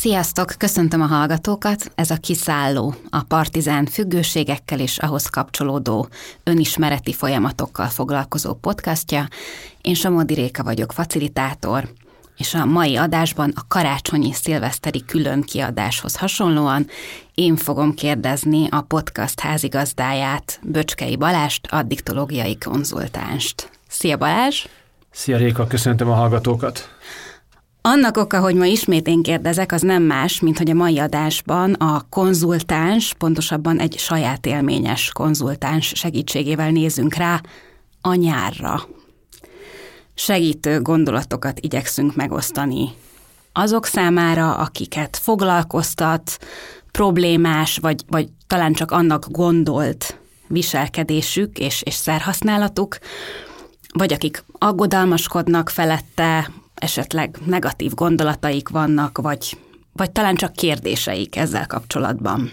Sziasztok, köszöntöm a hallgatókat, ez a Kiszálló, a Partizán függőségekkel és ahhoz kapcsolódó önismereti folyamatokkal foglalkozó podcastja. Én Somodi Réka vagyok, facilitátor, és a mai adásban a karácsonyi szilveszteri külön kiadáshoz hasonlóan én fogom kérdezni a podcast házigazdáját, Böcskei Balást, addiktológiai konzultánst. Szia Balázs! Szia Réka, köszöntöm a hallgatókat! Annak oka, hogy ma ismét én kérdezek, az nem más, mint hogy a mai adásban a konzultáns, pontosabban egy saját élményes konzultáns segítségével nézzünk rá a nyárra. Segítő gondolatokat igyekszünk megosztani azok számára, akiket foglalkoztat, problémás, vagy talán csak annak gondolt viselkedésük és szerhasználatuk, vagy akik aggodalmaskodnak felette, esetleg negatív gondolataik vannak, vagy talán csak kérdéseik ezzel kapcsolatban.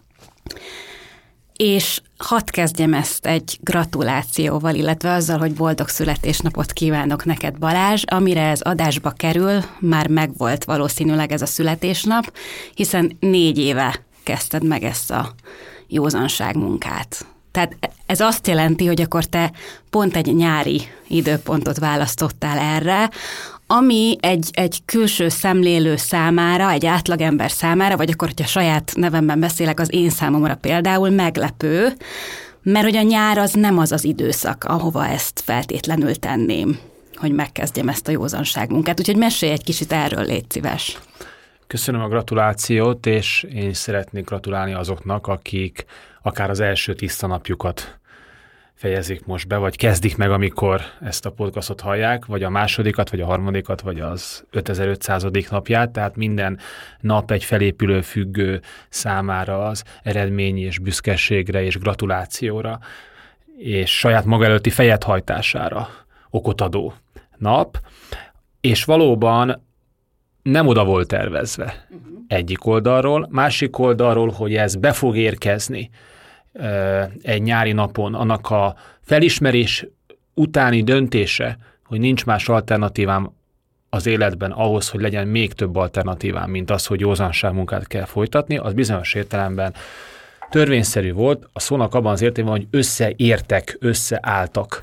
És hadd kezdjem ezt egy gratulációval, illetve azzal, hogy boldog születésnapot kívánok neked, Balázs, amire ez adásba kerül, már megvolt valószínűleg ez a születésnap, hiszen 4 éve kezdted meg ezt a józanság munkát. Tehát ez azt jelenti, hogy akkor te pont egy nyári időpontot választottál erre, ami egy külső szemlélő számára, egy átlagember számára, vagy akkor, hogyha saját nevemben beszélek, az én számomra például meglepő, mert hogy a nyár az nem az az időszak, ahova ezt feltétlenül tenném, hogy megkezdjem ezt a józanságmunkát. Úgyhogy mesélj egy kicsit erről, légy szíves. Köszönöm a gratulációt, és én szeretnék gratulálni azoknak, akik akár az első tiszta napjukat fejezik most be, vagy kezdik meg, amikor ezt a podcastot hallják, vagy a másodikat, vagy a harmadikat, vagy az 5500. napját, tehát minden nap egy felépülő függő számára az eredmény és büszkeségre és gratulációra, és saját maga előtti fejethajtására okot adó nap, és valóban nem oda volt tervezve egyik oldalról, másik oldalról, hogy ez be fog érkezni egy nyári napon, annak a felismerés utáni döntése, hogy nincs más alternatívám az életben ahhoz, hogy legyen még több alternatívám, mint az, hogy józanságmunkát kell folytatni, az bizonyos értelemben törvényszerű volt, a szónak abban az értelemben, hogy összeálltak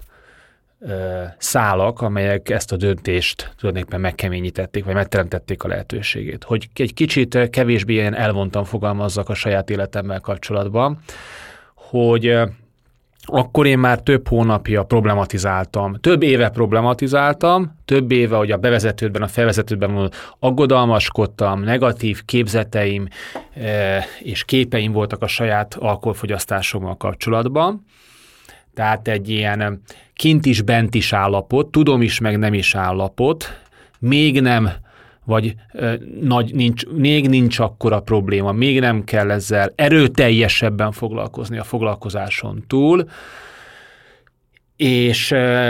szálak, amelyek ezt a döntést tulajdonképpen megkeményítették, vagy megteremtették a lehetőségét. Hogy egy kicsit kevésbé ilyen elvontan fogalmazzak a saját életemmel kapcsolatban, hogy akkor én már több hónapja problematizáltam, több éve, hogy a bevezetődben, a felvezetődben aggodalmaskodtam, negatív képzeteim és képeim voltak a saját alkoholfogyasztásommal kapcsolatban. Tehát egy ilyen kint is, bent is állapot, tudom is, meg nem is állapot, még nem, vagy még nincs akkora probléma, még nem kell ezzel erőteljesebben foglalkozni a foglalkozáson túl, és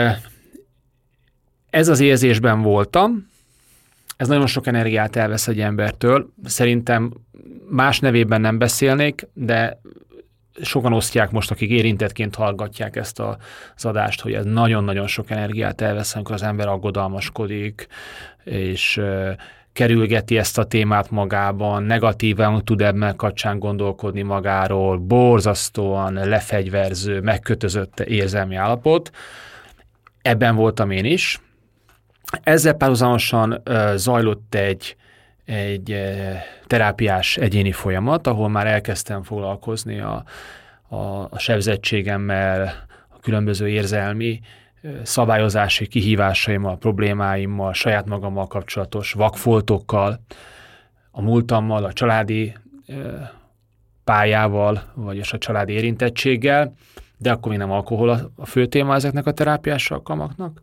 ez az érzésben voltam, ez nagyon sok energiát elvesz egy embertől, szerintem más nevében nem beszélnék, de sokan osztják most, akik érintettként hallgatják ezt az adást, hogy ez nagyon-nagyon sok energiát elvesz, amikor az ember aggodalmaskodik, és kerülgeti ezt a témát magában, negatívan tud ebben kapcsán gondolkodni magáról, borzasztóan lefegyverző, megkötözött érzelmi állapot. Ebben voltam én is. Ezzel párhuzamosan zajlott egy terápiás egyéni folyamat, ahol már elkezdtem foglalkozni a sebzettségemmel, a különböző érzelmi, szabályozási kihívásaimmal, problémáimmal, saját magammal kapcsolatos vakfoltokkal, a múltammal, a családi pályával, vagyis a családi érintettséggel, de akkor még nem alkohol a fő téma ezeknek a terápiás alkalmaknak.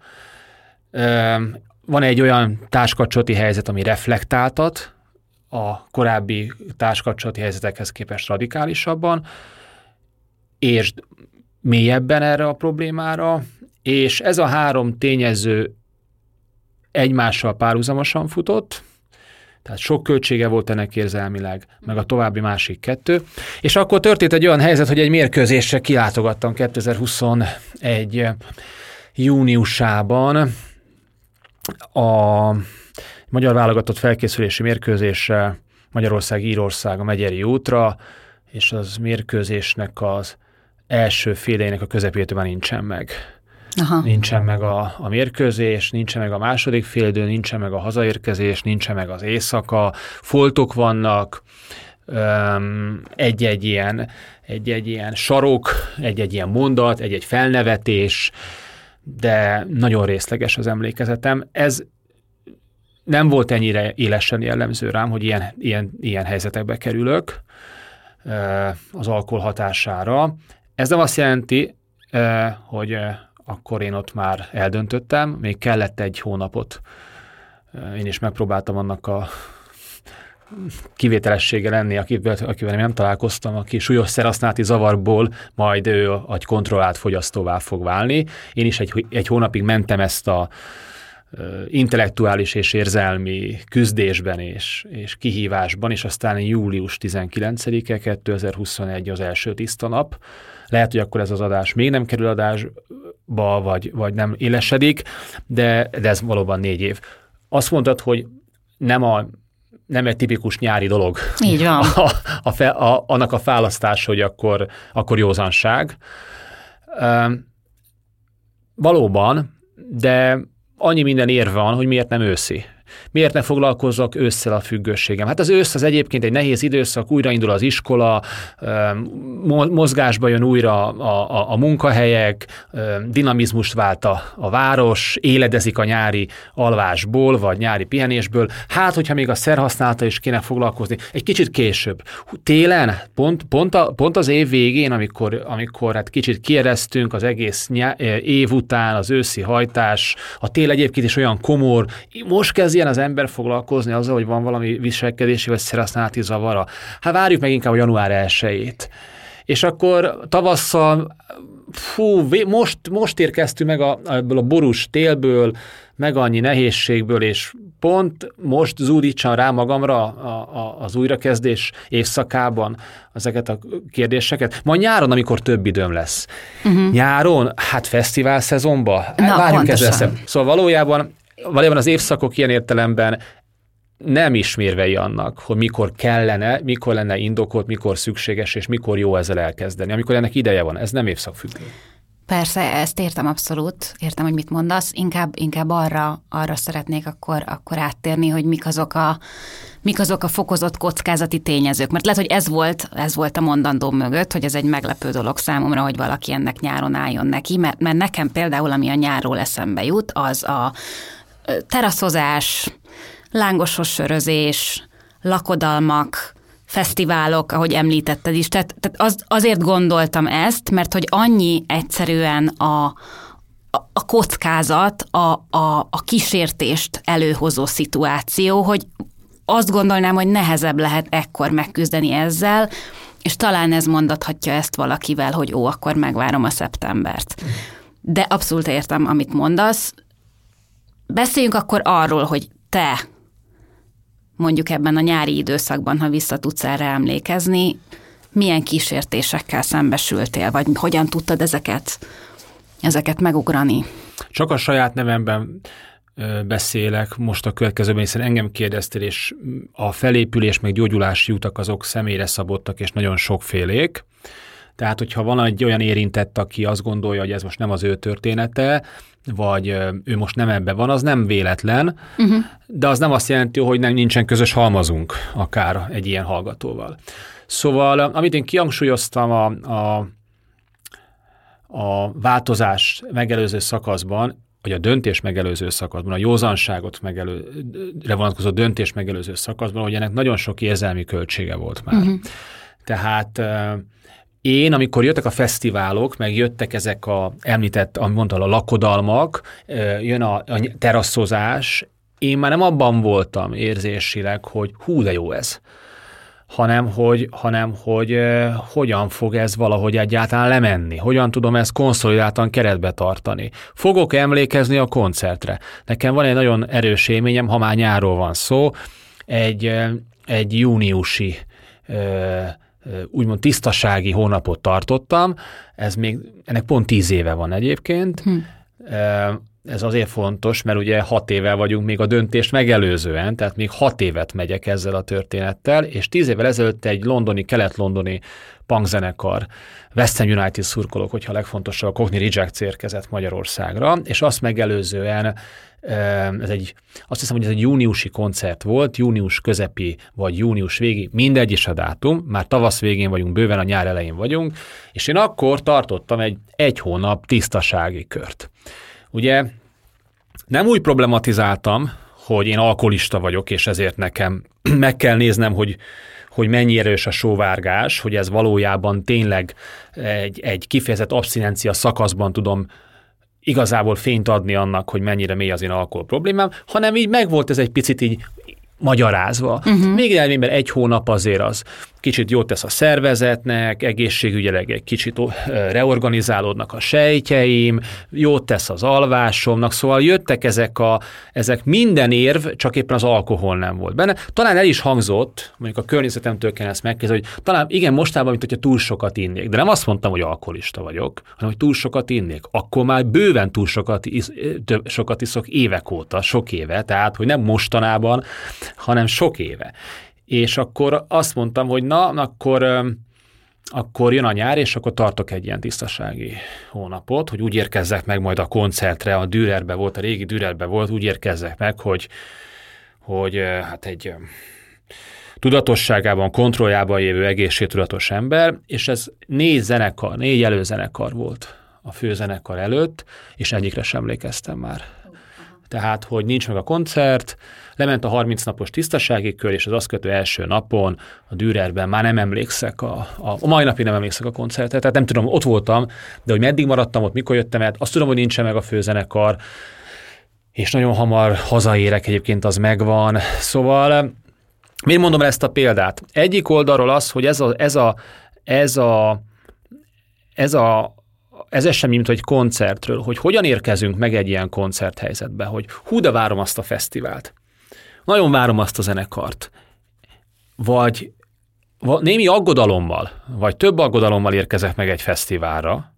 Van egy olyan társkapcsolati helyzet, ami reflektáltat a korábbi társkapcsolati helyzetekhez képest radikálisabban, és mélyebben erre a problémára, és ez a 3 tényező egymással párhuzamosan futott, tehát sok költsége volt ennek érzelmileg, meg a további másik 2. És akkor történt egy olyan helyzet, hogy egy mérkőzésre kilátogattam 2021 júniusában a magyar válogatott felkészülési mérkőzésre Magyarország-Írország a Megyeri útra, és az mérkőzésnek az első félének a közepétől már nincsen meg. Aha. Nincsen meg a mérkőzés, nincsen meg a második félidő, nincsen meg a hazaérkezés, nincsen meg az éjszaka, foltok vannak, egy-egy ilyen sarok, egy-egy ilyen mondat, egy-egy felnevetés, de nagyon részleges az emlékezetem. Ez nem volt ennyire élesen jellemző rám, hogy ilyen helyzetekbe kerülök az alkohol hatására. Ez nem azt jelenti, hogy akkor én ott már eldöntöttem, még kellett egy hónapot. Én is megpróbáltam annak a kivételessége lenni, akivel nem találkoztam, aki súlyos szerhasználati zavarból majd ő egy kontrollált fogyasztóvá fog válni. Én is egy hónapig mentem ezt a intellektuális és érzelmi küzdésben és kihívásban, és aztán július 19-e 2021 az első tiszta nap. Lehet, hogy akkor ez az adás még nem kerül adásba, vagy nem élesedik, de ez valóban 4 év. Azt mondtad, hogy nem egy tipikus nyári dolog. Így van. Annak a választás, hogy akkor józanság. Valóban, de annyi minden érve van, hogy miért nem őszi. Miért ne foglalkozzak ősszel a függőségem? Hát az ősz az egyébként egy nehéz időszak, újraindul az iskola, mozgásba jön újra a munkahelyek, dinamizmust vált a város, éledezik a nyári alvásból, vagy nyári pihenésből. Hát, hogyha még a szerhasználata is kéne foglalkozni, egy kicsit később. Télen, pont az év végén, amikor hát kicsit kieresztünk az egész év után, az őszi hajtás, a tél egyébként is olyan komor, most kezd ilyen az ember foglalkozni azzal, hogy van valami viselkedési vagy szerhasználati zavara. Hát várjuk meg inkább a január 1-jét. És akkor tavasszal, most érkeztünk meg ebből a borús télből, meg annyi nehézségből, és pont most zúdítsam rá magamra az újrakezdés évszakában ezeket a kérdéseket. Majd nyáron, amikor több időm lesz. Nyáron, hát fesztivál szezonban, várjunk ezzel. Szóval valójában az évszakok ilyen értelemben nem ismérvei annak, hogy mikor lenne indokolt, mikor szükséges, és mikor jó ezzel elkezdeni. Amikor ennek ideje van, ez nem évszakfüggő. Persze, ezt értem abszolút, értem, hogy mit mondasz, inkább arra szeretnék akkor áttérni, hogy mik azok a fokozott kockázati tényezők. Mert lehet, hogy ez volt a mondandóm mögött, hogy ez egy meglepő dolog számomra, hogy valaki ennek nyáron álljon neki, mert nekem például, ami a nyárról eszembe jut, az a teraszozás, lángosos sörözés, lakodalmak, fesztiválok, ahogy említetted is. Tehát azért gondoltam ezt, mert hogy annyi egyszerűen a kockázat, a kísértést előhozó szituáció, hogy azt gondolnám, hogy nehezebb lehet ekkor megküzdeni ezzel, és talán ez mondathatja ezt valakivel, hogy akkor megvárom a szeptembert. De abszolút értem, amit mondasz. Beszéljünk akkor arról, hogy te mondjuk ebben a nyári időszakban, ha vissza tudsz erre emlékezni, milyen kísértésekkel szembesültél, vagy hogyan tudtad ezeket megugrani? Csak a saját nevemben beszélek most a következőben, hiszen engem kérdeztél, és a felépülés meg gyógyulási utak azok személyre szabottak, és nagyon sokfélék. Tehát, hogyha van egy olyan érintett, aki azt gondolja, hogy ez most nem az ő története, vagy ő most nem ebben van, az nem véletlen, de az nem azt jelenti, hogy nincsen közös halmazunk akár egy ilyen hallgatóval. Szóval, amit én kihangsúlyoztam a változást megelőző szakaszban, vagy a döntés megelőző szakaszban, a józanságot vonatkozó döntés megelőző szakaszban, hogy ennek nagyon sok érzelmi költsége volt már. Tehát én, amikor jöttek a fesztiválok, meg jöttek ezek említett, amit mondtál, a lakodalmak, jön a teraszozás, én már nem abban voltam érzésileg, hogy hú, de jó ez, hanem hogy hogyan fog ez valahogy egyáltalán lemenni, hogyan tudom ezt konszolidáltan keretbe tartani. Fogok emlékezni a koncertre. Nekem van egy nagyon erős élményem, ha már nyárról van szó, egy júniusi úgymond tisztasági hónapot tartottam, ennek pont 10 éve van egyébként, ez azért fontos, mert ugye 6 évvel vagyunk még a döntést megelőzően, tehát még 6 évet megyek ezzel a történettel, és 10 évvel ezelőtt egy kelet-londoni punkzenekar, West Ham United szurkolók, hogyha a legfontosabb, a Cockney Rejects érkezett Magyarországra, és azt megelőzően azt hiszem, hogy ez egy júniusi koncert volt, június közepi vagy június végi, mindegy is a dátum, már tavasz végén vagyunk, bőven a nyár elején vagyunk, és én akkor tartottam egy hónap tisztasági kört. Ugye nem úgy problematizáltam, hogy én alkoholista vagyok, és ezért nekem meg kell néznem, hogy mennyi erős a sóvárgás, hogy ez valójában tényleg egy kifejezett abszinencia szakaszban tudom igazából fényt adni annak, hogy mennyire mély az én alkohol problémám, hanem így megvolt ez egy picit így magyarázva. Még elménben 1 hónap azért az kicsit jót tesz a szervezetnek, egészségügyileg egy kicsit reorganizálódnak a sejtjeim, jót tesz az alvásomnak, szóval jöttek ezek minden érv, csak éppen az alkohol nem volt benne. Talán el is hangzott, mondjuk a környezetemtől kell ezt megkérdezni, hogy talán igen, mostában, mint hogyha túl sokat innék, de nem azt mondtam, hogy alkoholista vagyok, hanem hogy túl sokat innék. Akkor már bőven túl sokat iszok évek óta, sok éve, tehát hogy nem mostanában, hanem sok éve. És akkor azt mondtam, hogy akkor jön a nyár, és akkor tartok egy ilyen tisztasági hónapot, hogy úgy érkezzek meg majd a koncertre, a Dürerbe volt, a régi Dürerbe volt, úgy érkezzek meg, hogy hát egy tudatosságában, kontrolljában lévő egészségtudatos ember, és ez 4 előzenekar volt a főzenekar előtt, és egyikre sem emlékeztem már. Tehát, hogy nincs meg a koncert, lement a 30 napos tisztasági kör, és az azt követő első napon a Dürerben már nem emlékszek, a mai napig nem emlékszek a koncertre, tehát nem tudom, ott voltam, de hogy meddig maradtam ott, mikor jöttem el, azt tudom, hogy nincsen meg a főzenekar, és nagyon hamar hazaérek, egyébként az megvan. Szóval miért mondom ezt a példát? Egyik oldalról az, hogy ez sem mint egy koncertről, hogy hogyan érkezünk meg egy ilyen koncerthelyzetbe, hogy hú, de várom azt a fesztivált. Nagyon várom azt a zenekart. Vagy némi aggodalommal, vagy több aggodalommal érkezek meg egy fesztiválra,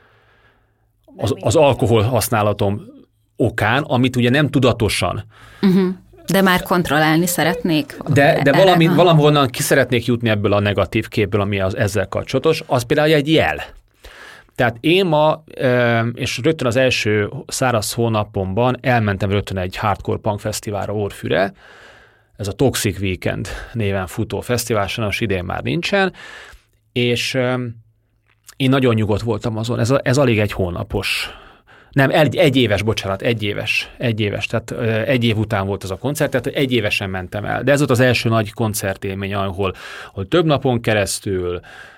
az alkohol használatom okán, amit ugye nem tudatosan. De már kontrollálni szeretnék. De valahonnan ki szeretnék jutni ebből a negatív képből, ami ezzel kapcsolatos, az például egy jel. Tehát én ma, és rögtön az első száraz hónapomban elmentem rögtön egy hardcore punk fesztiválra Orfűre, ez a Toxic Weekend néven futó fesztivál, sajnos idén már nincsen, és én nagyon nyugodt voltam azon, ez alig 1 hónapos, nem, egy éves, tehát 1 év után volt ez a koncert, tehát 1 évesen mentem el, de ez volt az első nagy koncertélmény, ahol több napon keresztül,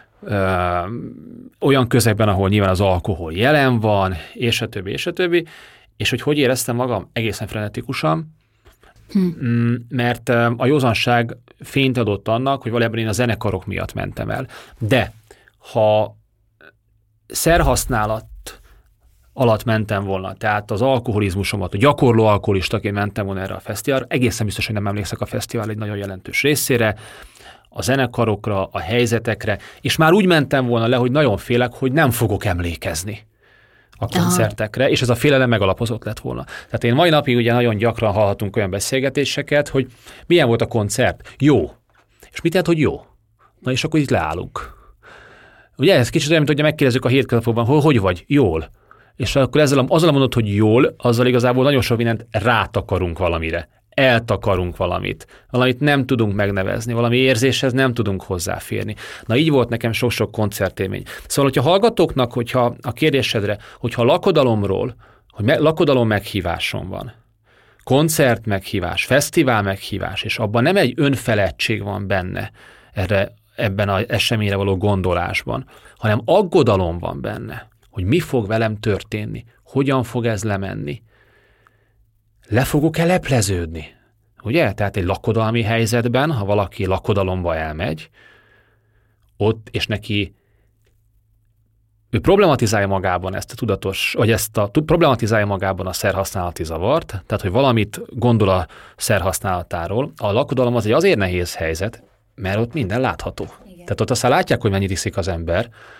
olyan közegben, ahol nyilván az alkohol jelen van, és a többi, és hogy éreztem magam? Egészen frenetikusan, mert a józanság fényt adott annak, hogy valójában én a zenekarok miatt mentem el. De ha szerhasználat alatt mentem volna, tehát az alkoholizmusomat, a gyakorló alkoholistaként mentem volna erre a fesztiválra, egészen biztos, hogy nem emlékszek a fesztivál egy nagyon jelentős részére, a zenekarokra, a helyzetekre, és már úgy mentem volna le, hogy nagyon félek, hogy nem fogok emlékezni a koncertekre, és ez a félelem megalapozott lett volna. Tehát én mai napig ugye nagyon gyakran hallhatunk olyan beszélgetéseket, hogy milyen volt a koncert? Jó. És mit lehet, hogy jó? Na és akkor itt leállunk. Ugye ez kicsit olyan, mint hogy megkérdezzük a hétköznapokban, hogy vagy? Jól. És akkor azzal mondod, hogy jól, azzal igazából nagyon sok mindent rátakarunk valamire. Eltakarunk valamit nem tudunk megnevezni, valami érzéshez nem tudunk hozzáférni. Na így volt nekem sok-sok koncertélmény. Szóval, hogyha hallgatóknak, hogyha a kérdésedre, hogyha lakodalomról, hogy lakodalom meghíváson van, koncert meghívás, fesztivál meghívás, és abban nem egy önfeledtség van benne ebben az eseményre való gondolásban, hanem aggodalom van benne, hogy mi fog velem történni, hogyan fog ez lemenni. Le fogok-e lepleződni? Ugye? Tehát egy lakodalmi helyzetben, ha valaki lakodalomba elmegy, ott, és neki ő problematizálja magában problematizálja magában a szerhasználati zavart, tehát, hogy valamit gondol a szerhasználatáról. A lakodalom az egy azért nehéz helyzet, mert ott minden látható. Igen. Tehát ott aztán látják, hogy mennyit iszik az ember,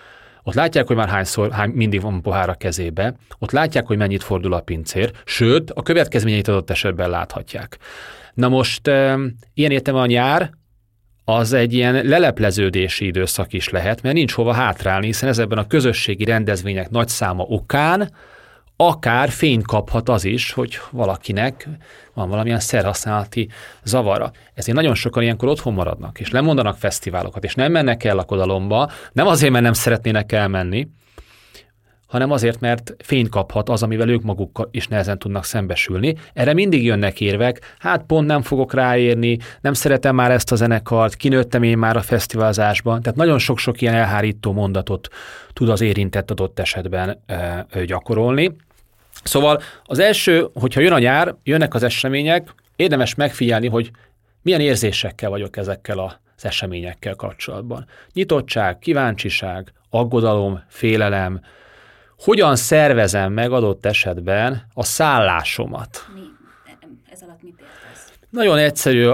ott látják, hogy már mindig van pohár a kezébe, ott látják, hogy mennyit fordul a pincér, sőt, a következményeit adott esetben láthatják. Na most ilyen értelemben a nyár az egy ilyen lelepleződési időszak is lehet, mert nincs hova hátrálni, hiszen ezekben a közösségi rendezvények nagy száma okán akár fényt kaphat az is, hogy valakinek van valamilyen szerhasználati zavara. Ezért nagyon sokan ilyenkor otthon maradnak, és lemondanak fesztiválokat, és nem mennek el lakodalomba, nem azért, mert nem szeretnének elmenni, hanem azért, mert fényt kaphat az, amivel ők maguk is nehezen tudnak szembesülni. Erre mindig jönnek érvek, hát pont nem fogok ráérni, nem szeretem már ezt a zenekart, kinőttem én már a fesztiválzásban. Tehát nagyon sok-sok ilyen elhárító mondatot tud az érintett adott esetben gyakorolni. Szóval az első, hogyha jön a nyár, jönnek az események, érdemes megfigyelni, hogy milyen érzésekkel vagyok ezekkel az eseményekkel kapcsolatban. Nyitottság, kíváncsiság, aggodalom, félelem, hogyan szervezem meg adott esetben a szállásomat? Ez alatt mit értesz? Nagyon egyszerű,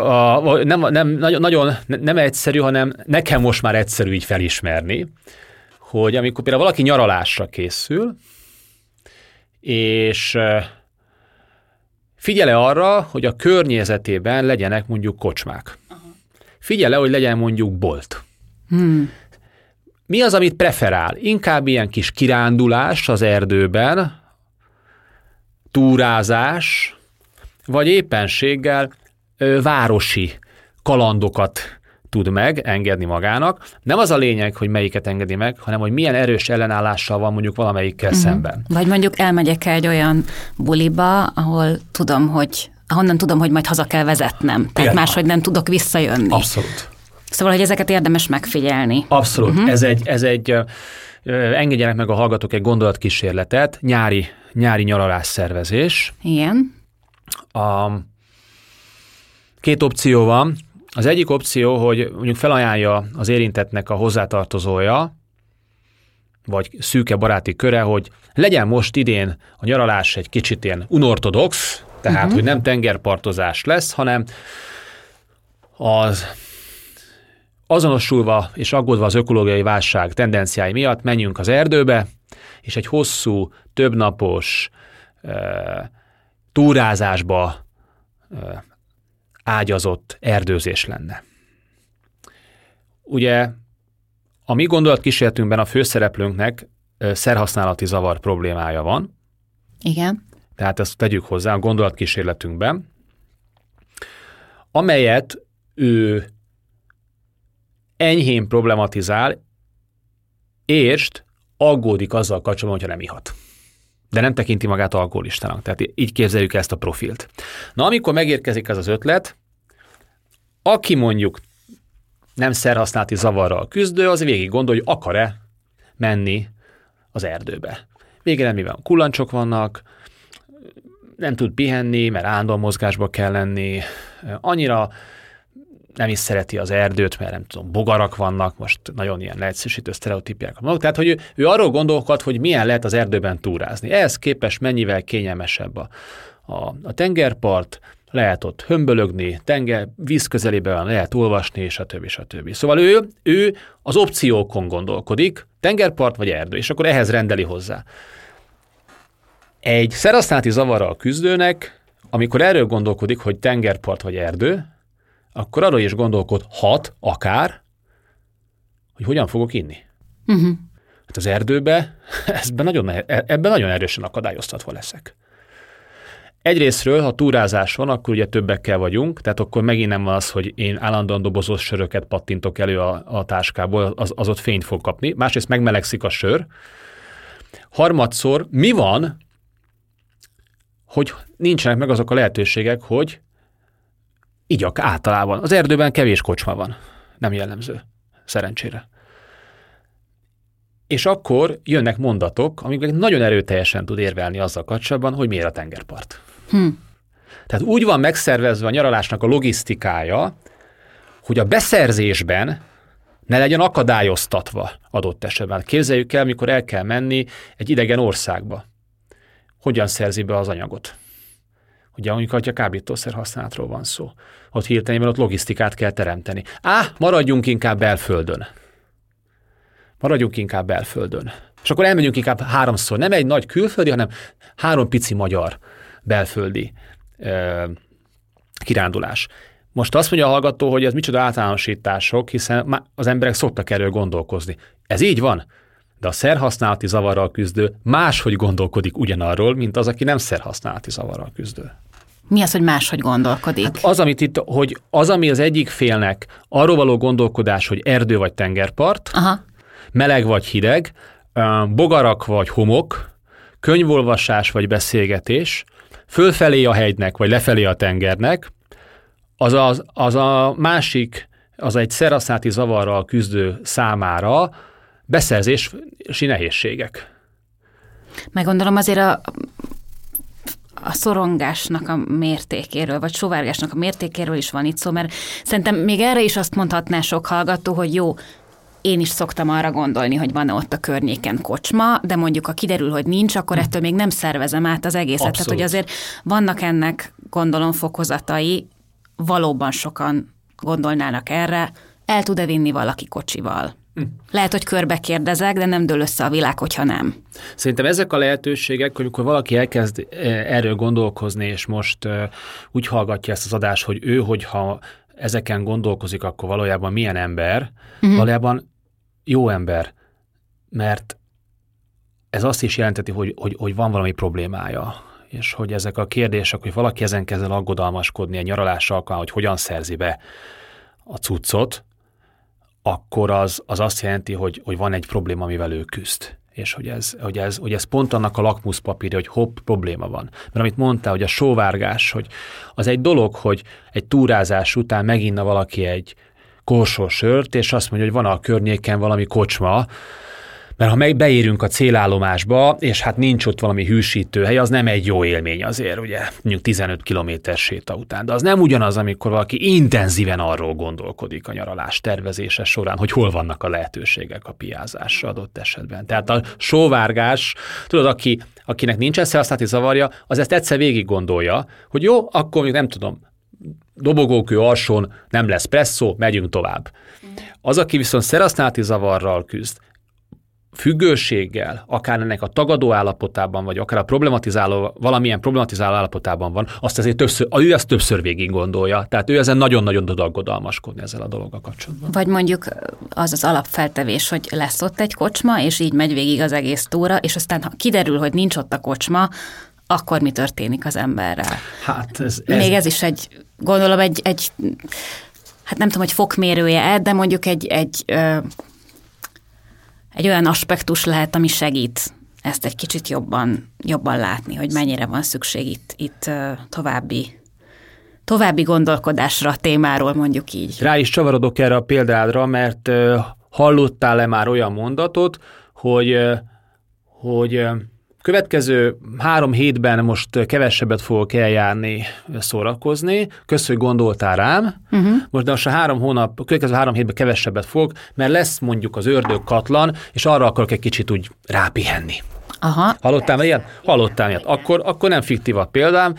nem egyszerű, hanem nekem most már egyszerű így felismerni, hogy amikor például valaki nyaralásra készül, és figyel-e arra, hogy a környezetében legyenek mondjuk kocsmák. Figyel-e, hogy legyen mondjuk bolt. Mi az, amit preferál? Inkább ilyen kis kirándulás az erdőben, túrázás, vagy éppenséggel városi kalandokat tud engedni magának. Nem az a lényeg, hogy melyiket engedi meg, hanem hogy milyen erős ellenállással van mondjuk valamelyikkel szemben. Vagy mondjuk elmegyek egy olyan buliba, ahonnan tudom, hogy majd haza kell vezetnem. Tehát máshogy nem tudok visszajönni. Abszolút. Szóval, hogy ezeket érdemes megfigyelni. Abszolút. Ez egy engedjenek meg a hallgatók egy gondolatkísérletet, nyári nyaralás szervezés. Igen. Két opció van. Az egyik opció, hogy mondjuk felajánlja az érintettnek a hozzátartozója, vagy szűke baráti köre, hogy legyen most idén a nyaralás egy kicsit ilyen unortodox, tehát, hogy nem tengerpartozás lesz, hanem azonosulva és aggódva az ökológiai válság tendenciái miatt menjünk az erdőbe, és egy hosszú, többnapos túrázásba ágyazott erdőzés lenne. Ugye a mi gondolatkísérletünkben a főszereplőnknek szerhasználati zavar problémája van. Igen. Tehát ezt tegyük hozzá a gondolatkísérletünkben, amelyet ő enyhén problematizál, értsd, aggódik azzal kapcsolatban, hogyha nem ihat. De nem tekinti magát alkoholistának. Tehát így képzeljük ezt a profilt. Na, amikor megérkezik ez az ötlet, aki mondjuk nem szerhasználati zavarral küzdő, az végig gondolja, hogy akar-e menni az erdőbe. Végre mivel kullancsok vannak, nem tud pihenni, mert állandóan mozgásba kell lenni, annyira nem is szereti az erdőt, mert nem tudom, bogarak vannak, most nagyon ilyen leegyszerűsítő sztereotípiák vannak. Tehát, hogy ő arról gondolkod, hogy milyen lehet az erdőben túrázni. Ehhez képest mennyivel kényelmesebb a tengerpart, lehet ott hömbölögni, víz közelében lehet olvasni, és a többi. Szóval ő az opciókon gondolkodik, tengerpart vagy erdő, és akkor ehhez rendeli hozzá. Egy szerhasználati zavarral küzdőnek, amikor erről gondolkodik, hogy tengerpart vagy erdő, akkor arról is gondolkodhat akár, hogy hogyan fogok inni. Hát az erdőbe ebben nagyon erősen akadályoztatva leszek. Egyrészről, ha túrázás van, akkor ugye többekkel vagyunk, tehát akkor megint nem az, hogy én állandóan dobozos söröket pattintok elő a táskából, az ott fényt fog kapni. Másrészt megmelegszik a sör. Harmadszor, mi van, hogy nincsenek meg azok a lehetőségek, hogy igyak általában. Az erdőben kevés kocsma van. Nem jellemző. Szerencsére. És akkor jönnek mondatok, amiknek nagyon erőteljesen tud érvelni azzal kapcsolatban, hogy miért a tengerpart. Tehát úgy van megszervezve a nyaralásnak a logisztikája, hogy a beszerzésben ne legyen akadályoztatva adott esetben. Képzeljük el, mikor el kell menni egy idegen országba. Hogyan szerzi be az anyagot? Ugye, amikor a kábítószer használatról van szó. Ott hirtelen ott logisztikát kell teremteni. Maradjunk inkább belföldön. Maradjunk inkább belföldön. És akkor elmegyünk inkább 3-szor, nem egy nagy külföldi, hanem 3 pici magyar belföldi kirándulás. Most azt mondja a hallgató, hogy ez micsoda általánosítások, hiszen az emberek szoktak erről gondolkozni. Ez így van, de a szerhasználati zavarral küzdő máshogy gondolkodik ugyanarról, mint az, aki nem szerhasználati zavarral küzdő. Mi az, hogy máshogy gondolkodik? Hát az, amit itt, hogy az, ami az egyik félnek arról való gondolkodás, hogy erdő vagy tengerpart, meleg vagy hideg, bogarak vagy homok, könyvolvasás vagy beszélgetés, fölfelé a hegynek vagy lefelé a tengernek, az a másik, az egy szerhasználati zavarral küzdő számára beszerzési nehézségek. Meggondolom azért a szorongásnak a mértékéről, vagy sóvárgásnak a mértékéről is van itt szó, mert szerintem még erre is azt mondhatná sok hallgató, hogy jó, én is szoktam arra gondolni, hogy van ott a környéken kocsma, de mondjuk ha kiderül, hogy nincs, akkor ettől még nem szervezem át az egészet. Abszolút. Tehát, hogy azért vannak ennek, gondolom, fokozatai, valóban sokan gondolnának erre, el tud-e vinni valaki kocsival? Lehet, hogy körbe kérdezek, de nem dől össze a világ, hogyha nem. Szerintem ezek a lehetőségek, hogy amikor valaki elkezd erről gondolkozni, és most úgy hallgatja ezt az adást, hogy ő, hogyha ezeken gondolkozik, akkor valójában milyen ember, valójában jó ember, mert ez azt is jelenteti, hogy van valami problémája, és hogy ezek a kérdések, hogy valaki ezen kezd el aggodalmaskodni a nyaralás alkalmán, hogy hogyan szerzi be a cuccot, akkor az azt jelenti, hogy van egy probléma, amivel ő küzd. És hogy ez pont annak a lakmuszpapírja, hogy hopp, probléma van. Mert amit mondtál, hogy a sóvárgás, hogy az egy dolog, hogy egy túrázás után meginna valaki egy korsós sört, és azt mondja, hogy van a környéken valami kocsma, mert ha beérünk a célállomásba, és hát nincs ott valami hűsítőhely, az nem egy jó élmény azért, ugye, mondjuk 15 kilométer séta után. De az nem ugyanaz, amikor valaki intenzíven arról gondolkodik a nyaralás tervezése során, hogy hol vannak a lehetőségek a piázásra adott esetben. Tehát a sóvárgás, tudod, akinek nincsen szerhasználati zavarja, az ezt egyszer végig gondolja, hogy jó, akkor még nem tudom, dobogókő alsón nem lesz presszó, megyünk tovább. Az, aki viszont szerhasználati zavarral küzd, függőséggel, akár ennek a tagadó állapotában, vagy akár valamilyen problematizáló állapotában van, azt azért ő ezt többször végig gondolja. Tehát ő ezen nagyon-nagyon tud aggodalmaskodni ezzel a dologgal kapcsolatban. Vagy mondjuk az feltevés, hogy lesz ott egy kocsma, és így megy végig az egész túra, és aztán ha kiderül, hogy nincs ott a kocsma, akkor mi történik az emberrel? Hát még ez is gondolom egy hát nem tudom, hogy fokmérője, de mondjuk egy olyan aspektus lehet, ami segít ezt egy kicsit jobban látni, hogy mennyire van szükség itt további gondolkodásra a témáról, mondjuk így. Rá is csavarodok erre a példádra, mert hallottál-e már olyan mondatot, hogy következő 3 hétben most kevesebbet fogok eljárni, szórakozni. Kösz, hogy gondoltál rám. Most de most következő 3 hétben kevesebbet fogok, mert lesz mondjuk az ördögkatlan, és arra akarok egy kicsit úgy rápihenni. Aha. Hallottál ilyet? Hallottál ilyet. Akkor nem fiktív a példám.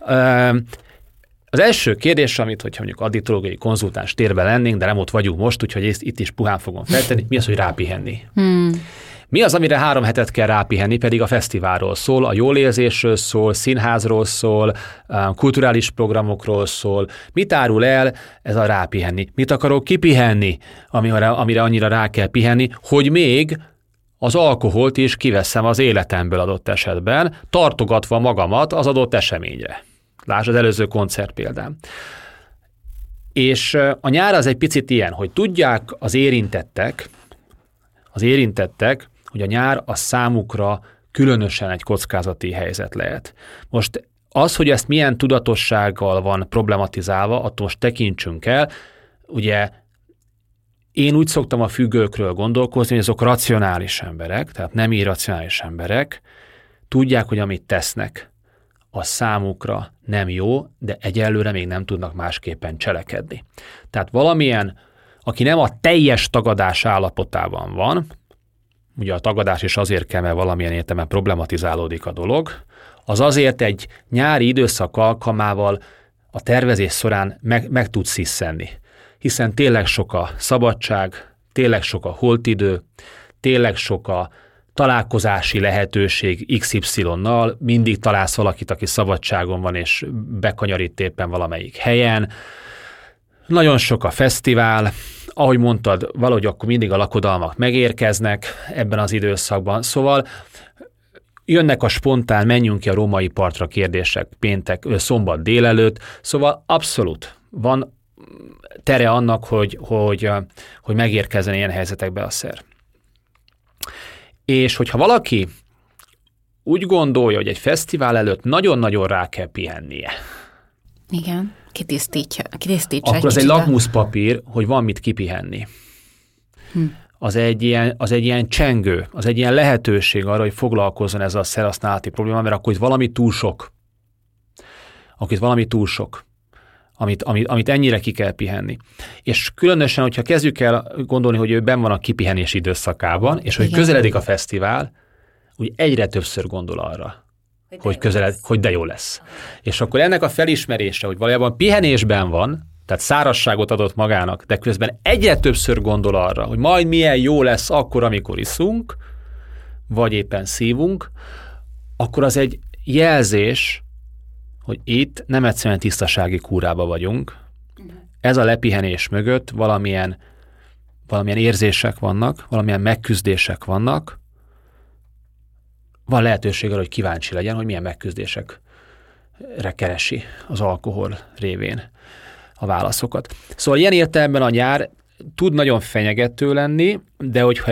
Az első kérdés, hogyha mondjuk addiktológiai konzultáns térben lennénk, de nem ott vagyunk most, úgyhogy itt is puhán fogom feltenni, mi az, hogy rápihenni? Mi az, amire 3 hetet kell rápihenni, pedig a fesztiválról szól, a jólérzésről szól, színházról szól, kulturális programokról szól. Mit árul el ez a rápihenni? Mit akarok kipihenni, amire annyira rá kell pihenni, hogy még az alkoholt is kiveszem az életemből adott esetben, tartogatva magamat az adott eseményre. Lásd az előző koncert példám. És a nyár az egy picit ilyen, hogy tudják az érintettek, hogy a nyár a számukra különösen egy kockázati helyzet lehet. Most az, hogy ezt milyen tudatossággal van problematizálva, attól most tekintsünk el. Ugye én úgy szoktam a függőkről gondolkozni, hogy azok racionális emberek, tehát nem irracionális emberek, tudják, hogy amit tesznek, az számukra nem jó, de egyelőre még nem tudnak másképpen cselekedni. Tehát valamilyen, aki nem a teljes tagadás állapotában van, ugye a tagadás is azért kell, mert valamilyen értelemben problematizálódik a dolog, az azért egy nyári időszak alkalmával a tervezés során meg tud sziszenni. Hiszen tényleg sok a szabadság, tényleg sok a holtidő, tényleg sok a találkozási lehetőség XY-nal, mindig találsz valakit, aki szabadságon van, és bekanyarít éppen valamelyik helyen. Nagyon sok a fesztivál, ahogy mondtad, valahogy akkor mindig a lakodalmak megérkeznek ebben az időszakban, szóval jönnek a spontán, menjünk ki a római partra kérdések szombat délelőtt, szóval abszolút van tere annak, hogy megérkezzen ilyen helyzetekbe a szer. És hogyha valaki úgy gondolja, hogy egy fesztivál előtt nagyon-nagyon rá kell pihennie. Igen, kitisztítsa akkor az egy lakmuszpapír, hogy van mit kipihenni. Az egy ilyen csengő, az egy ilyen lehetőség arra, hogy foglalkozzon ezzel a szerhasználati problémával, mert akkor itt valami túl sok. Amit ennyire ki kell pihenni. És különösen, hogyha kezdjük el gondolni, hogy ő benn van a kipihenés időszakában, és hogy közeledik a fesztivál, úgy egyre többször gondol arra, hogy de jó lesz. És akkor ennek a felismerése, hogy valójában pihenésben van, tehát szárazságot adott magának, de közben egyre többször gondol arra, hogy majd milyen jó lesz akkor, amikor iszunk, vagy éppen szívunk, akkor az egy jelzés, hogy itt nem egyszerűen tisztasági kúrába vagyunk. Ez a lepihenés mögött valamilyen érzések vannak, valamilyen megküzdések vannak. Van lehetőség arra, hogy kíváncsi legyen, hogy milyen megküzdésekre keresi az alkohol révén a válaszokat. Szóval ilyen értelemben a nyár tud nagyon fenyegető lenni, de hogyha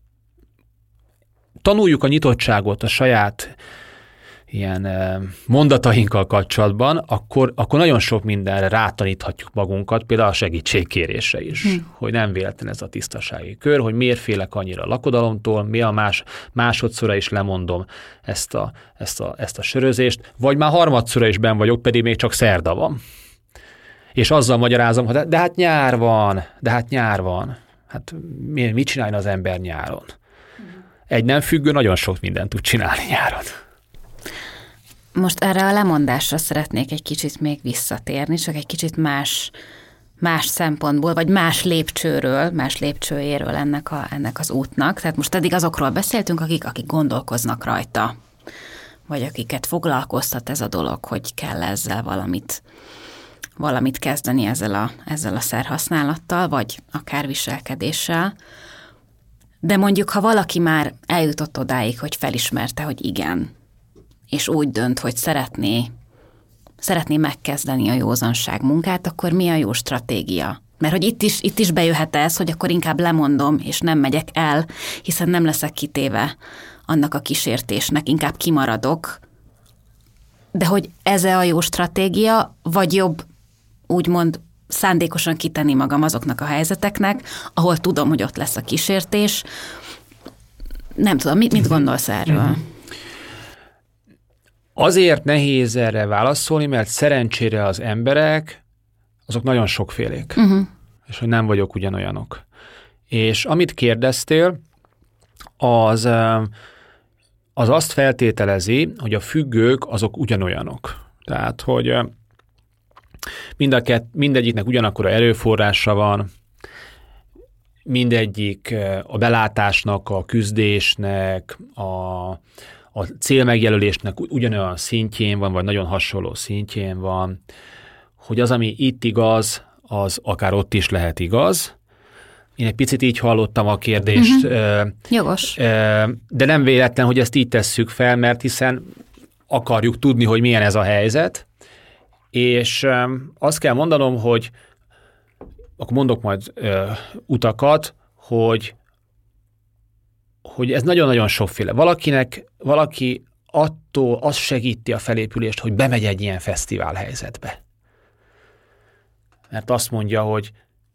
tanuljuk a nyitottságot a saját ilyen mondatainkkal kapcsolatban, akkor nagyon sok mindenre rátaníthatjuk magunkat, például a segítségkérésre is, hogy nem véletlen ez a tisztasági kör, hogy miért félek annyira a lakodalomtól, mi a másodszorra is lemondom ezt a sörözést, vagy már harmadszorra is benn vagyok, pedig még csak szerda van. És azzal magyarázom, hogy de hát nyár van. Hát mit csinálna az ember nyáron? Egy nem függő nagyon sok mindent tud csinálni nyáron. Most erre a lemondásra szeretnék egy kicsit még visszatérni, csak egy kicsit más szempontból, vagy más lépcsőjéről ennek az útnak. Tehát most eddig azokról beszéltünk, akik gondolkoznak rajta, vagy akiket foglalkoztat ez a dolog, hogy kell ezzel valamit kezdeni ezzel a szerhasználattal, vagy akár viselkedéssel. De mondjuk, ha valaki már eljutott odáig, hogy felismerte, hogy igen, és úgy dönt, hogy szeretné megkezdeni a józanság munkát, akkor mi a jó stratégia? Mert hogy itt is bejöhet ez, hogy akkor inkább lemondom, és nem megyek el, hiszen nem leszek kitéve annak a kísértésnek, inkább kimaradok. De hogy ez a jó stratégia, vagy jobb úgymond szándékosan kitenni magam azoknak a helyzeteknek, ahol tudom, hogy ott lesz a kísértés. Nem tudom, mit gondolsz erről? Azért nehéz erre válaszolni, mert szerencsére az emberek, azok nagyon sokfélék, és hogy nem vagyok ugyanolyanok. És amit kérdeztél, az azt feltételezi, hogy a függők azok ugyanolyanok. Tehát, hogy mindegyiknek ugyanakkor erőforrása van, mindegyik a belátásnak, a küzdésnek, a célmegjelölésnek ugyanolyan szintjén van, vagy nagyon hasonló szintjén van, hogy az, ami itt igaz, az akár ott is lehet igaz. Én egy picit így hallottam a kérdést. Jogos. De nem véletlen, hogy ezt így tesszük fel, mert hiszen akarjuk tudni, hogy milyen ez a helyzet, és azt kell mondanom, hogy akkor mondok majd utakat, hogy ez nagyon-nagyon sokféle. Valaki attól az segíti a felépülést, hogy bemegy egy ilyen fesztivál helyzetbe. Mert azt mondja, hogy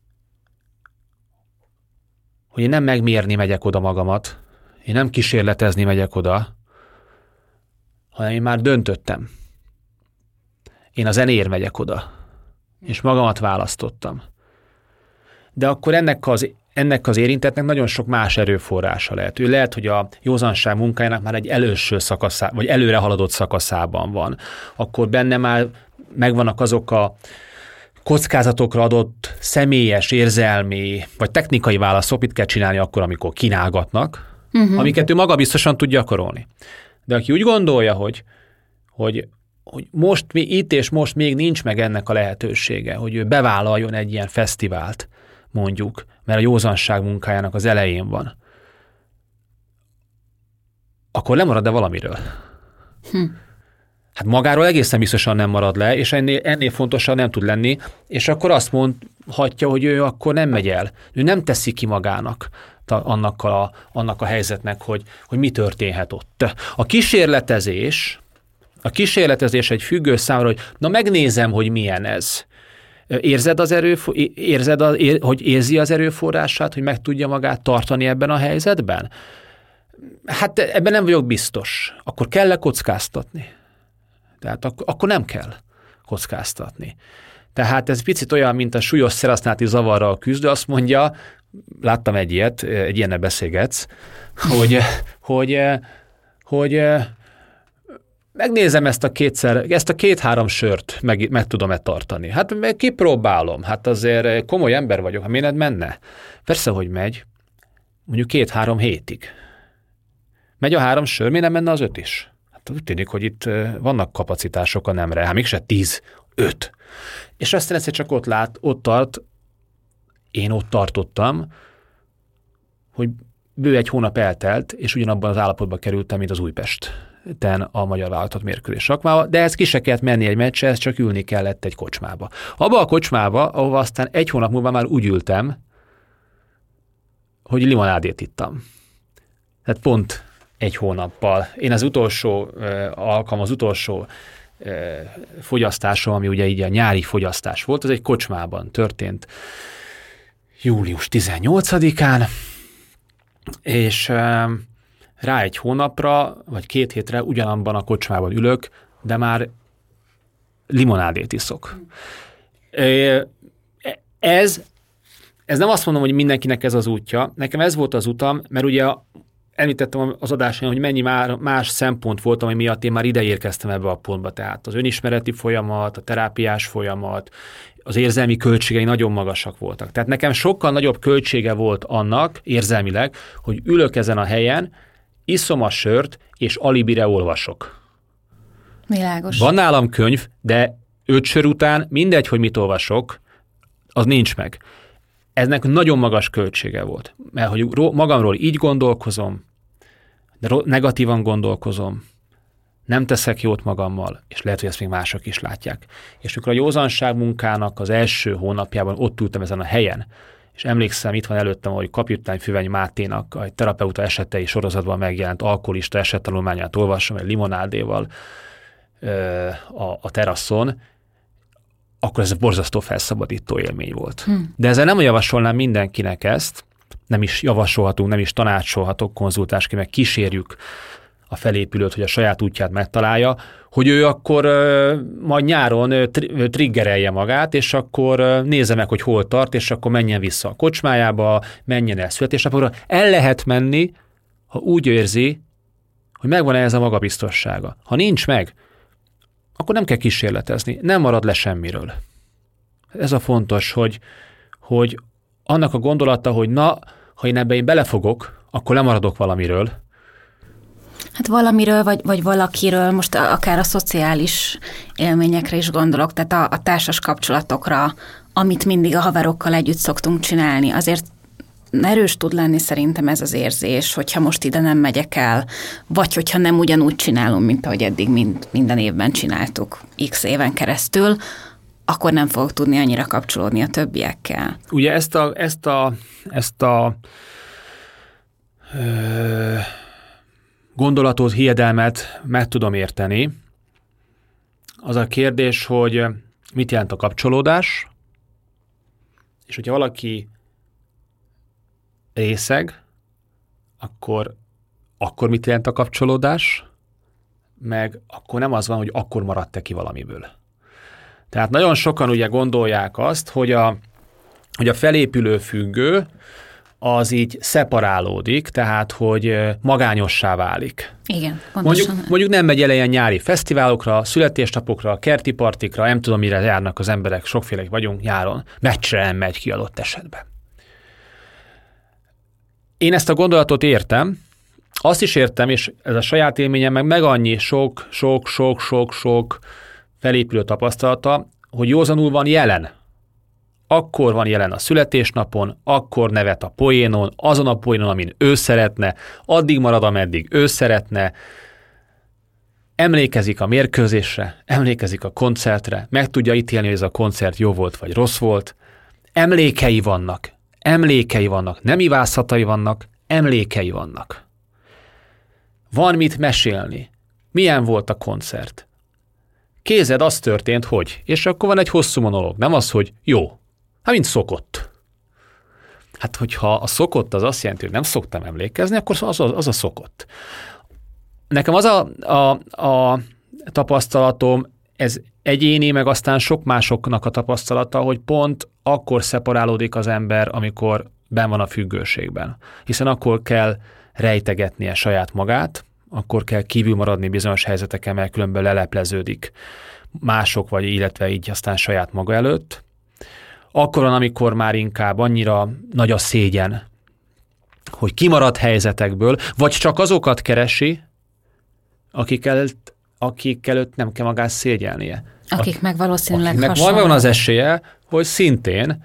én nem megmérni megyek oda magamat, én nem kísérletezni megyek oda, hanem én már döntöttem. Én a zenéért megyek oda, és magamat választottam. De akkor ennek az érintettnek nagyon sok más erőforrása lehet. Ő lehet, hogy a józanság munkájának már egy előső szakaszában, vagy előre haladott szakaszában van. Akkor benne már megvannak azok a kockázatokra adott személyes, érzelmi, vagy technikai válaszok, mit kell csinálni akkor, amikor kínálgatnak, amiket ő maga biztosan tud gyakorolni. De aki úgy gondolja, hogy most itt és most még nincs meg ennek a lehetősége, hogy ő bevállaljon egy ilyen fesztivált, mondjuk, mert a józanság munkájának az elején van, akkor lemarad-e valamiről? Hát magáról egészen biztosan nem marad le, és ennél fontosabb nem tud lenni, és akkor azt mondhatja, hogy ő akkor nem megy el. Ő nem teszi ki magának annak a helyzetnek, hogy mi történhet ott. A kísérletezés egy függő számára, hogy na megnézem, hogy milyen ez. Hogy érzi az erőforrását, hogy meg tudja magát tartani ebben a helyzetben? Hát ebben nem vagyok biztos. Akkor kell-e kockáztatni? Tehát akkor nem kell kockáztatni. Tehát ez picit olyan, mint a súlyos szerhasználati zavarral küzdő, azt mondja, láttam egy ilyennel beszélgetsz, hogy megnézem ezt a 2-3 sört, meg tudom-e tartani. Hát kipróbálom, hát azért komoly ember vagyok, ha miért menne? Persze, hogy megy, mondjuk 2-3 hétig. Megy a 3 sör, miért nem menne az 5 is? Hát úgy tűnik, hogy itt vannak kapacitások a nemre, hát mégse 10, 5. És aztán egyszer csak ott tart, én ott tartottam, hogy bő 1 hónap eltelt, és ugyanabban az állapotban kerültem, mint az Újpesten a magyar válogatott mérkőzés sakmába, de ez ki se kellett menni egy meccsre, csak ülni kellett egy kocsmába. Abba a kocsmába, ahova aztán 1 hónap múlva már úgy ültem, hogy limonádét ittam. Tehát pont 1 hónappal. Én az utolsó fogyasztásom, ami ugye így a nyári fogyasztás volt, az egy kocsmában történt július 18-án, és rá 1 hónapra, vagy 2 hétre ugyanabban a kocsmában ülök, de már limonádét iszok. Ez nem azt mondom, hogy mindenkinek ez az útja. Nekem ez volt az utam, mert ugye említettem az adásán, hogy mennyi más szempont volt, ami miatt én már ide érkeztem ebbe a pontba. Tehát az önismereti folyamat, a terápiás folyamat, az érzelmi költségei nagyon magasak voltak. Tehát nekem sokkal nagyobb költsége volt annak érzelmileg, hogy ülök ezen a helyen, iszom a sört, és alibire olvasok. Világos. Van nálam könyv, de 5 sör után mindegy, hogy mit olvasok, az nincs meg. Eznek nagyon magas költsége volt, mert hogy magamról így gondolkozom, de negatívan gondolkozom, nem teszek jót magammal, és lehet, hogy ezt még mások is látják. És mikor a józanság munkának az első hónapjában ott ültem ezen a helyen, és emlékszem, itt van előttem, hogy Kapitány Füveny Máténak a terapeuta esetei sorozatban megjelent alkoholista esettanulmányát olvasom, egy limonádéval a teraszon, akkor ez egy borzasztó felszabadító élmény volt. De ezzel nem javasolnám mindenkinek ezt, nem is javasolhatunk, nem is tanácsolhatok konzultásként, meg kísérjük a felépülőt, hogy a saját útját megtalálja, hogy ő akkor majd nyáron triggerelje magát, és akkor nézze meg, hogy hol tart, és akkor menjen vissza a kocsmájába, menjen el születésnapokra. El lehet menni, ha úgy érzi, hogy megvan ez a magabiztossága. Ha nincs meg, akkor nem kell kísérletezni, nem marad le semmiről. Ez a fontos, hogy annak a gondolata, hogy na, ha én ebbe belefogok, akkor lemaradok valamiről. Hát valamiről, vagy valakiről, most akár a szociális élményekre is gondolok, tehát a társas kapcsolatokra, amit mindig a haverokkal együtt szoktunk csinálni. Azért erős tud lenni szerintem ez az érzés, hogyha most ide nem megyek el, vagy hogyha nem ugyanúgy csinálom, mint ahogy eddig minden évben csináltuk x éven keresztül, akkor nem fogok tudni annyira kapcsolódni a többiekkel. Ugye ezt a gondolatot, hiedelmet meg tudom érteni. Az a kérdés, hogy mit jelent a kapcsolódás, és hogyha valaki részeg, akkor mit jelent a kapcsolódás, meg akkor nem az van, hogy akkor maradt-e ki valamiből. Tehát nagyon sokan ugye gondolják azt, hogy a felépülő függő az így szeparálódik, tehát hogy magányossá válik. Igen, pontosan. Mondjuk nem megy el ilyen nyári fesztiválokra, születésnapokra, kerti partikra, nem tudom, mire járnak az emberek, sokfélek vagyunk nyáron, meccsre nem megy ki adott esetben. Én ezt a gondolatot értem, azt is értem, és ez a saját élményem meg annyi sok felépülő tapasztalata, hogy józanul van jelen. Akkor van jelen a születésnapon, akkor nevet a poénon, azon a poénon, amin ő szeretne, addig marad, ameddig ő szeretne, emlékezik a mérkőzésre, emlékezik a koncertre, meg tudja ítélni, hogy ez a koncert jó volt vagy rossz volt. Emlékei vannak, nem ivászatai vannak, emlékei vannak. Van mit mesélni. Milyen volt a koncert? Kézed, az történt, hogy. És akkor van egy hosszú monológ, nem az, hogy jó. Hát mint szokott. Hát, hogyha a szokott az azt jelenti, hogy nem szoktam emlékezni, akkor az a szokott. Nekem az a tapasztalatom, ez egyéni, meg aztán sok másoknak a tapasztalata, hogy pont akkor szeparálódik az ember, amikor benn van a függőségben. Hiszen akkor kell rejtegetnie saját magát, akkor kell kívül maradni bizonyos helyzeteken, mert különben lelepleződik mások, vagy illetve így aztán saját maga előtt. Akkor van, amikor már inkább annyira nagy a szégyen, hogy kimarad helyzetekből, vagy csak azokat keresi, akik előtt nem kell magát szégyelnie. Akik meg valószínűleg akiknek hasonló. van az esélye, hogy szintén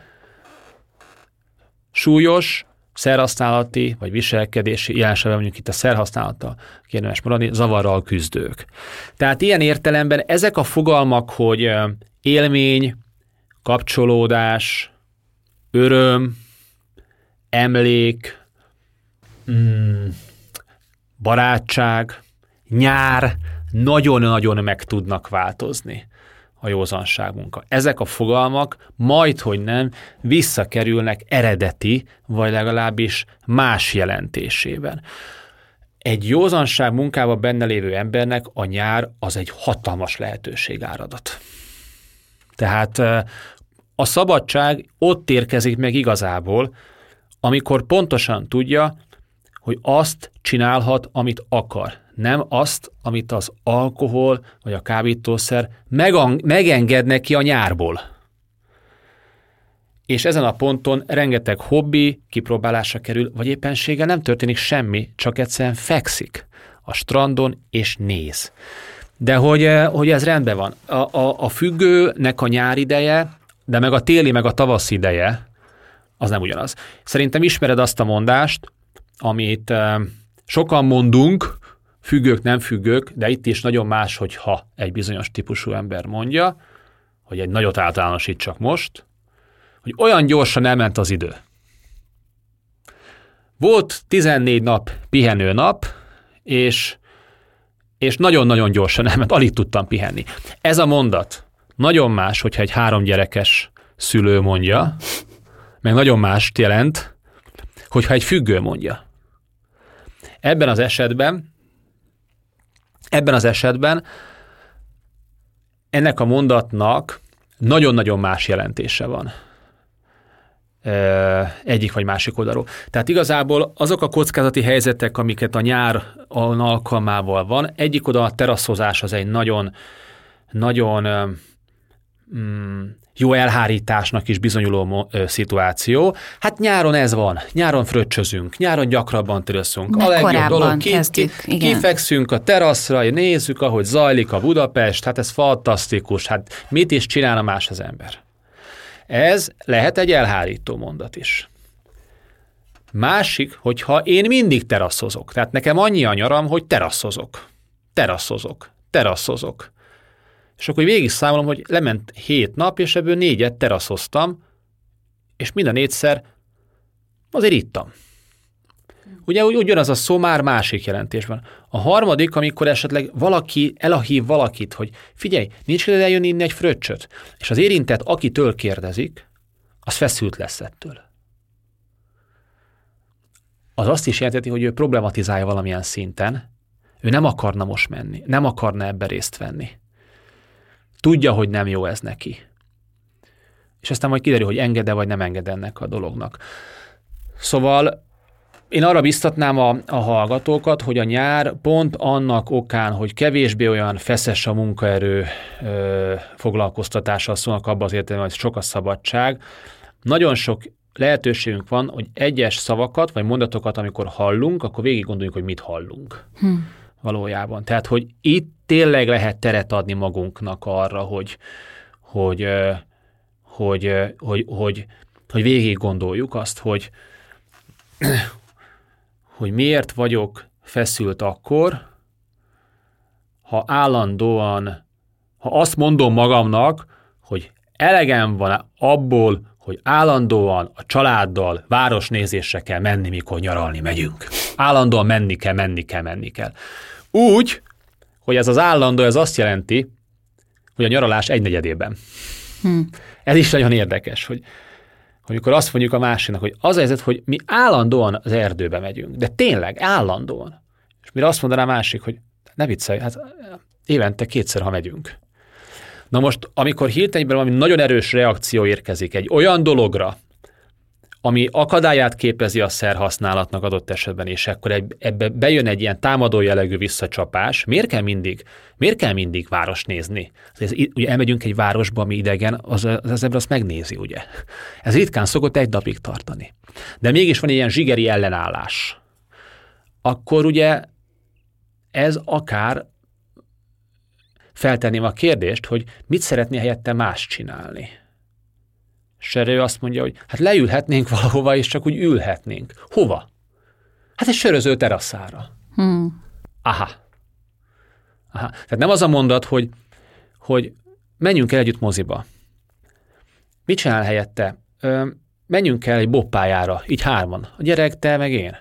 súlyos, szerhasználati vagy viselkedési, jelenségben mondjuk itt a szerhasználattal érdemes maradni, zavarral küzdők. Tehát ilyen értelemben ezek a fogalmak, hogy élmény, kapcsolódás, öröm, emlék, barátság, nyár nagyon-nagyon meg tudnak változni a józanság munka. Ezek a fogalmak majdhogy nem visszakerülnek eredeti, vagy legalábbis más jelentésében. Egy józanság munkában benne lévő embernek a nyár az egy hatalmas lehetőségáradat. Tehát a szabadság ott érkezik meg igazából, amikor pontosan tudja, hogy azt csinálhat, amit akar. Nem azt, amit az alkohol vagy a kábítószer megenged neki a nyárból. És ezen a ponton rengeteg hobbi kipróbálásra kerül, vagy éppenséggel nem történik semmi, csak egyszerűen fekszik a strandon és néz. De hogy ez rendben van. A függőnek a nyárideje, de meg a téli, meg a tavasz ideje, az nem ugyanaz. Szerintem ismered azt a mondást, amit sokan mondunk, függők, nem függők, de itt is nagyon más, hogyha egy bizonyos típusú ember mondja, hogy egy nagyot általánosítsak most, hogy olyan gyorsan elment az idő. Volt 14 nap pihenő nap, és nagyon-nagyon gyorsan elment, alig tudtam pihenni. Ez a mondat nagyon más, hogyha egy 3 gyerekes szülő mondja, meg nagyon mást jelent, hogyha egy függő mondja. Ebben az esetben ennek a mondatnak nagyon-nagyon más jelentése van. Egyik vagy másik oldalról. Tehát igazából azok a kockázati helyzetek, amiket a nyár alkalmával van, egyik oda a teraszozás az egy nagyon jó elhárításnak is bizonyuló szituáció. Hát nyáron ez van. Nyáron fröccsözünk, nyáron gyakrabban terasszunk. A legjobb dolog, kifekszünk a teraszra, nézzük, ahogy zajlik a Budapest, hát ez fantasztikus, hát mit is csinálna más az ember. Ez lehet egy elhárító mondat is. Másik, hogyha én mindig teraszozok, tehát nekem annyi a nyaram, hogy teraszozok. És akkor végig számolom, hogy lement 7 nap, és ebből 4-et teraszoztam, és mind a 4-szer azért ittam. Ugye ugyanaz a szó már másik jelentésben. A harmadik, amikor esetleg valaki elhív valakit, hogy figyelj, nincs kedved eljönni inni egy fröccsöt, és az érintett, akitől kérdezik, az feszült lesz ettől. Az azt is jelenti, hogy ő problematizálja valamilyen szinten, ő nem akarna most menni, nem akarna ebbe részt venni. Tudja, hogy nem jó ez neki. És aztán majd kiderül, hogy enged-e vagy nem enged ennek a dolognak. Szóval én arra biztatnám a hallgatókat, hogy a nyár pont annak okán, hogy kevésbé olyan feszes a munkaerő foglalkoztatással szólnak abban az értelemben, hogy sok a szabadság. Nagyon sok lehetőségünk van, hogy egyes szavakat, vagy mondatokat, amikor hallunk, akkor végig gondoljuk, hogy mit hallunk valójában. Tehát, hogy itt tényleg lehet teret adni magunknak arra, hogy végig gondoljuk azt, hogy miért vagyok feszült akkor, ha azt mondom magamnak, hogy elegem van abból, hogy állandóan a családdal városnézésre kell menni, mikor nyaralni megyünk. Állandóan menni kell. Úgy, hogy ez az állandó, ez azt jelenti, hogy a nyaralás 1/4. Ez is nagyon érdekes, hogy amikor azt mondjuk a másiknak, hogy az a helyzet, hogy mi állandóan az erdőbe megyünk, de tényleg állandóan. És mire azt mondaná a másik, hogy ne viccelj, hát évente 2-szer, ha megyünk. Na most, amikor hirtelen valami nagyon erős reakció érkezik egy olyan dologra, ami akadályát képezi a szerhasználatnak adott esetben, és akkor ebbe bejön egy ilyen támadó jellegű visszacsapás, miért kell mindig város nézni? Ugye elmegyünk egy városba, ami idegen, az ember azt megnézi, ugye? Ez ritkán szokott 1 napig tartani. De mégis van egy ilyen zsigeri ellenállás. Akkor ugye ez akár feltenném a kérdést, hogy mit szeretné helyette más csinálni. És erre ő azt mondja, hogy hát leülhetnénk valahova, és csak úgy ülhetnénk. Hova? Hát egy söröző teraszára. Aha. Tehát nem az a mondat, hogy menjünk el együtt moziba. Mit csinál helyette? Menjünk el egy boppájára, így 3-an. A gyerek, te meg én.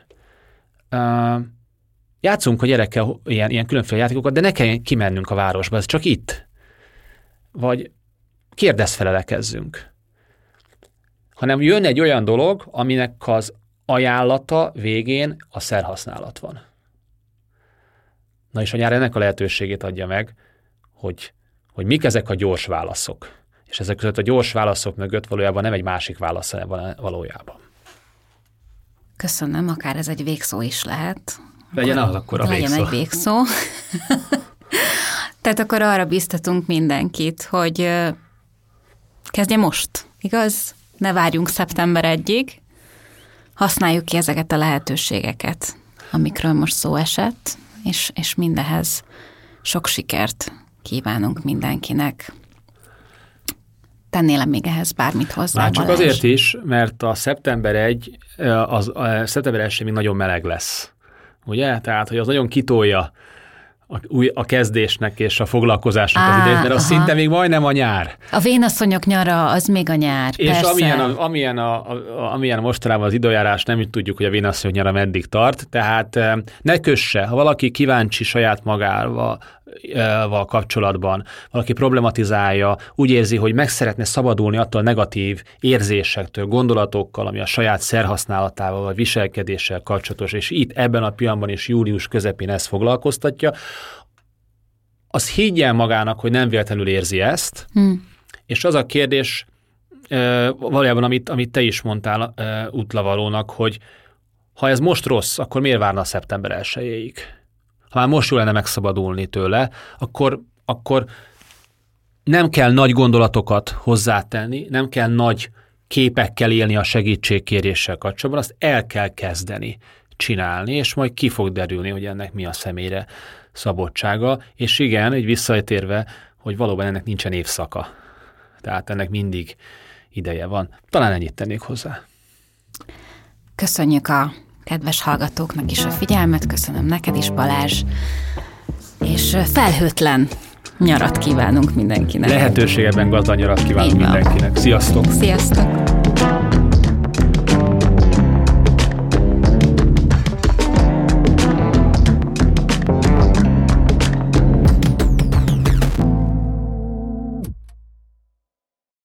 Játszunk a gyerekkel ilyen különféle játékokat, de ne kell kimennünk a városba, ez csak itt. Vagy kérdezfelelekezzünk. Hanem jön egy olyan dolog, aminek az ajánlata végén a szerhasználat van. Na és a nyár ennek a lehetőségét adja meg, hogy mik ezek a gyors válaszok. És ezek között a gyors válaszok mögött valójában nem egy másik válasz van valójában. Köszönöm, akár ez egy végszó is lehet. Legyen az akkor a végszó. Legyen egy végszó. Tehát akkor arra biztatunk mindenkit, hogy kezdje most, igaz? Ne várjunk szeptember 1-ig, használjuk ki ezeket a lehetőségeket, amikről most szó esett, és mindehez sok sikert kívánunk mindenkinek. Tennél még ehhez bármit hozzá? Már csak azért is, mert a szeptember 1 még nagyon meleg lesz. Ugye? Tehát, hogy az nagyon kitolja a kezdésnek és a foglalkozásnak az idejét, mert az szinte még majdnem a nyár. A vénasszonyok nyara, az még a nyár, és persze. amilyen mostanában az időjárás, nem így tudjuk, hogy a vénasszonyok nyara meddig tart, tehát ne kösse, ha valaki kíváncsi saját magával kapcsolatban, valaki problematizálja, úgy érzi, hogy meg szeretne szabadulni attól a negatív érzésektől, gondolatokkal, ami a saját szerhasználatával vagy viselkedéssel kapcsolatos, és itt ebben a pillanatban és július közepén ezt foglalkoztatja, az higgyen magának, hogy nem véletlenül érzi ezt, és az a kérdés valójában, amit te is mondtál útlavalónak, hogy ha ez most rossz, akkor miért várna a szeptember 1-ig? Ha már most jól lenne megszabadulni tőle, akkor nem kell nagy gondolatokat hozzátenni, nem kell nagy képekkel élni a segítségkéréssel kapcsolatban, azt el kell kezdeni csinálni, és majd ki fog derülni, hogy ennek mi a személyre szabadsága. És igen, így visszatérve, hogy valóban ennek nincsen évszaka. Tehát ennek mindig ideje van. Talán ennyit tennék hozzá. Köszönjük a kedves hallgatóknak is a figyelmet, köszönöm neked is, Balázs, és felhőtlen nyarat kívánunk mindenkinek. Lehetőségeben gazdag nyarat kívánunk mindenkinek. Sziasztok! Sziasztok!